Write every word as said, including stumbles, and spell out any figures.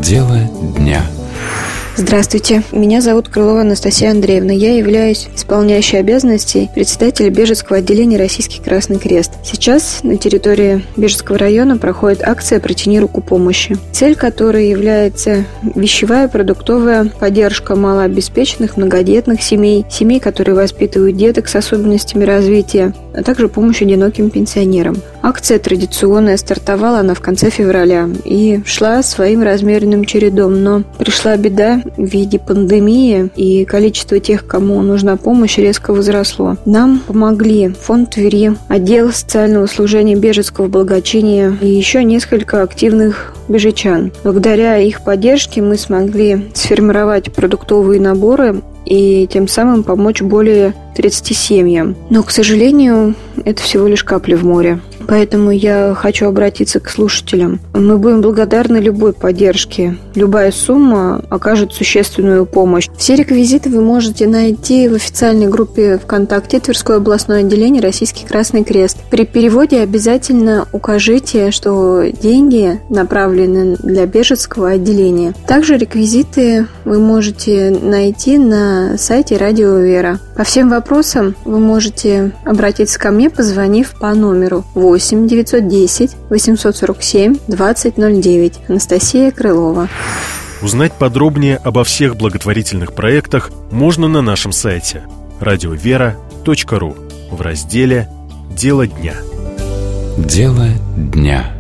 Дело дня. Здравствуйте, меня зовут Крылова Анастасия Андреевна. Я являюсь исполняющей обязанности председателя Бежецкого отделения Российский Красный Крест. Сейчас на территории Бежецкого района проходит акция «Протяни руку помощи», цель которой является вещевая продуктовая поддержка малообеспеченных многодетных семей, семей, которые воспитывают деток с особенностями развития, а также помощь одиноким пенсионерам. Акция традиционная, стартовала она в конце февраля и шла своим размеренным чередом, но пришла беда в виде пандемии, и количество тех, кому нужна помощь, резко возросло. Нам помогли фонд Твери, отдел социального служения Бежецкого благочиния и еще несколько активных бежечан. Благодаря их поддержке мы смогли сформировать продуктовые наборы и тем самым помочь более тридцати семьям. Но, к сожалению, это всего лишь капля в море. Поэтому я хочу обратиться к слушателям. Мы будем благодарны любой поддержке. Любая сумма окажет существенную помощь. Все реквизиты вы можете найти в официальной группе ВКонтакте Тверское областное отделение Российский Красный Крест. При переводе обязательно укажите, что деньги направлены для Бежецкого отделения. Также реквизиты вы можете найти на сайте Радио Вера. По всем вопросам вы можете обратиться ко мне, позвонив по номеру восемь девятьсот десять восемьсот сорок семь двадцать ноль девять. Анастасия Крылова. Узнать подробнее обо всех благотворительных проектах можно на нашем сайте радиовера точка ру в разделе «Дело дня». Дело дня.